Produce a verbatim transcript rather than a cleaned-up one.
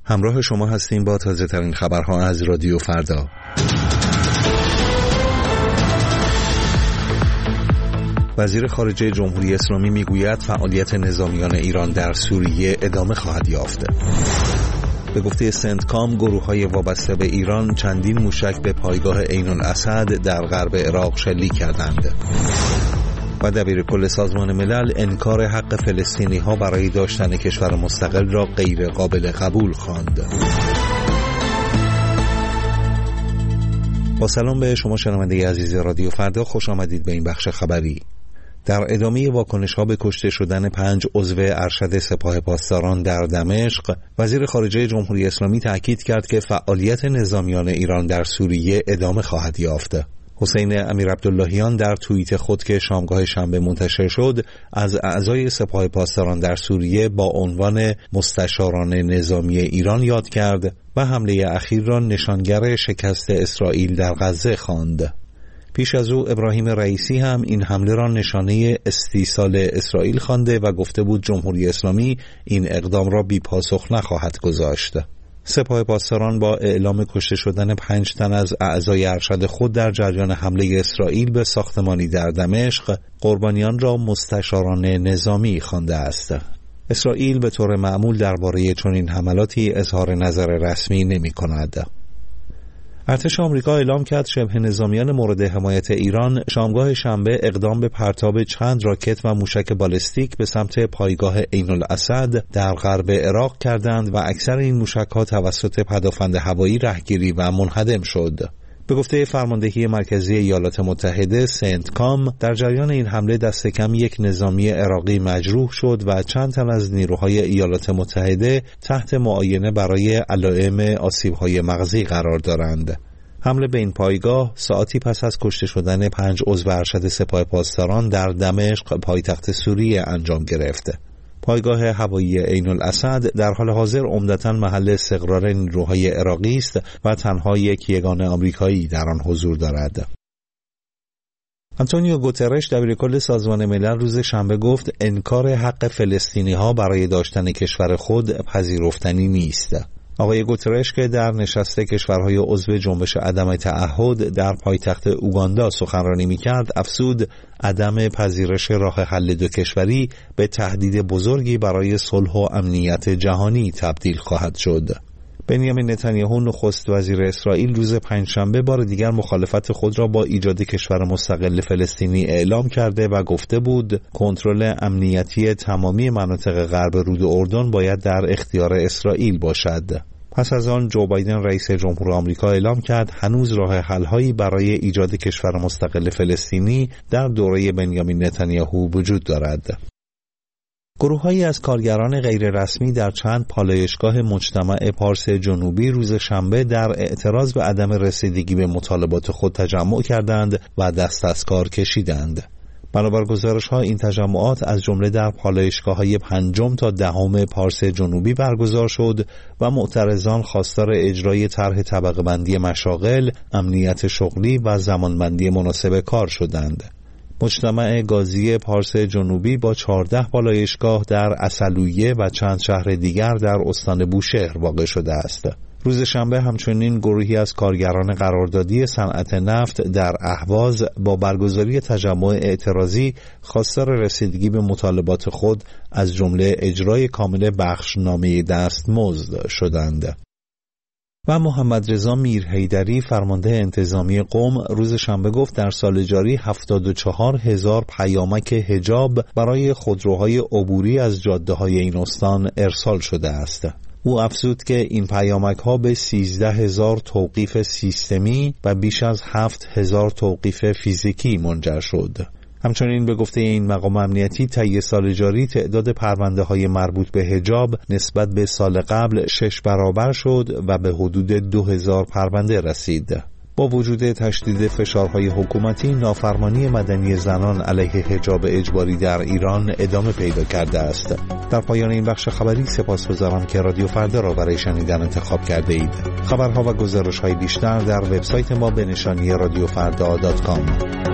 همراه شما هستیم با تازه ترین خبرها از رادیو فردا. وزیر خارجه جمهوری اسلامی میگوید فعالیت نظامیان ایران در سوریه ادامه خواهد یافت. به گفته سنتکام، گروه‌های وابسته به ایران چندین موشک به پایگاه عین الاسد در غرب عراق شلیک کردند. و دبیرکل سازمان ملل انکار حق فلسطینی‌ها برای داشتن کشور مستقل را غیر قابل قبول خواند. با سلام به شما شنونده عزیز رادیو فردا، خوش آمدید به این بخش خبری. در ادامه واکنش‌ها به کشته شدن پنج عضو ارشد سپاه پاسداران در دمشق، وزیر خارجه جمهوری اسلامی تأکید کرد که فعالیت نظامیان ایران در سوریه ادامه خواهد یافت. حسین امیرعبداللهیان در توییت خود که شامگاه شنبه منتشر شد، از اعضای سپاه پاسداران در سوریه با عنوان مستشاران نظامی ایران یاد کرد و حمله اخیر را نشانگر شکست اسرائیل در غزه خواند. پیش از او ابراهیم رئیسی هم این حمله را نشانه استیصال اسرائیل خوانده و گفته بود جمهوری اسلامی این اقدام را بی پاسخ نخواهد گذاشت. سپاه پاسداران با اعلام کشته شدن پنج تن از اعضای ارشد خود در جریان حمله اسرائیل به ساختمانی در دمشق، قربانیان را مستشاران نظامی خوانده است. اسرائیل به طور معمول درباره چنین حملاتی اظهار نظر رسمی نمی‌کند. ارتش آمریکا اعلام کرد شبه نظامیان مورد حمایت ایران شامگاه شنبه اقدام به پرتاب چند راکت و موشک بالستیک به سمت پایگاه عین الاسد در غرب عراق کردند و اکثر این موشک‌ها توسط پدافند هوایی رهگیری و منهدم شد. به گفته فرماندهی مرکزی ایالات متحده سنتکام، در جریان این حمله دست کم یک نظامی عراقی مجروح شد و چند تن از نیروهای ایالات متحده تحت معاینه برای علائم آسیب‌های مغزی قرار دارند. حمله به این پایگاه ساعتی پس از کشته شدن پنج عضو ارشد سپاه پاسداران در دمشق پایتخت سوریه انجام گرفت. پایگاه هوایی عین الاسد در حال حاضر عمدتاً محل استقرار نیروهای عراقی است و تنها یک یگان آمریکایی در آن حضور دارد. آنتونیو گوترش دبیرکل سازمان ملل روز شنبه گفت انکار حق فلسطینی‌ها برای داشتن کشور خود پذیرفتنی نیست. آقای گوترش که در نشست کشورهای عضو جنبش عدم تعهد در پایتخت اوگاندا سخنرانی می‌کرد، افزود عدم پذیرش راه حل دو کشوری به تهدید بزرگی برای صلح و امنیت جهانی تبدیل خواهد شد. بنیامین نتانیاهو نخست وزیر اسرائیل روز پنجشنبه بار دیگر مخالفت خود را با ایجاد کشور مستقل فلسطینی اعلام کرده و گفته بود کنترل امنیتی تمامی مناطق غرب رود اردن باید در اختیار اسرائیل باشد. پس از آن جو بایدن رئیس جمهور آمریکا اعلام کرد هنوز راه حل‌هایی برای ایجاد کشور مستقل فلسطینی در دوره بنیامین نتانیاهو وجود دارد. گروه‌هایی از کارگران غیررسمی در چند پالایشگاه مجتمع پارس جنوبی روز شنبه در اعتراض به عدم رسیدگی به مطالبات خود تجمع کردند و دست از کار کشیدند. بنابر گزارش‌ها این تجمعات از جمله در پالایشگاه‌های پنجم تا دهم پارس جنوبی برگزار شد و معترضان خواستار اجرای طرح طبقه بندی مشاغل، امنیت شغلی و زمانبندی مناسب کار شدند. مجتمع گازی پارس جنوبی با چهارده پالایشگاه در عسلویه و چند شهر دیگر در استان بوشهر واقع شده است. روز شنبه همچنین گروهی از کارگران قراردادی صنعت نفت در اهواز با برگزاری تجمع اعتراضی خواستار رسیدگی به مطالبات خود از جمله اجرای کامل بخشنامه دستمزد شدند. و محمد رضا میرحیدری فرمانده انتظامی قم روز شنبه گفت در سال جاری هفتاد و چهار هزار پیامک حجاب برای خودروهای عبوری از جاده‌های این استان ارسال شده است. او افزود که این پیامک ها به سیزده هزار توقیف سیستمی و بیش از هفت هزار توقیف فیزیکی منجر شد. همچنین به گفته این مقام امنیتی طی سال جاری تعداد پرونده های مربوط به حجاب نسبت به سال قبل شش برابر شد و به حدود دو هزار پرونده رسید. با وجود تشدید فشارهای حکومتی، نافرمانی مدنی زنان علیه حجاب اجباری در ایران ادامه پیدا کرده است. در پایان این بخش خبری سپاسگزارم که رادیو فردا را برای شنیدن انتخاب کرده اید. خبرها و گزارش‌های بیشتر در وبسایت ما به نشانی رادیو فردا دات کام.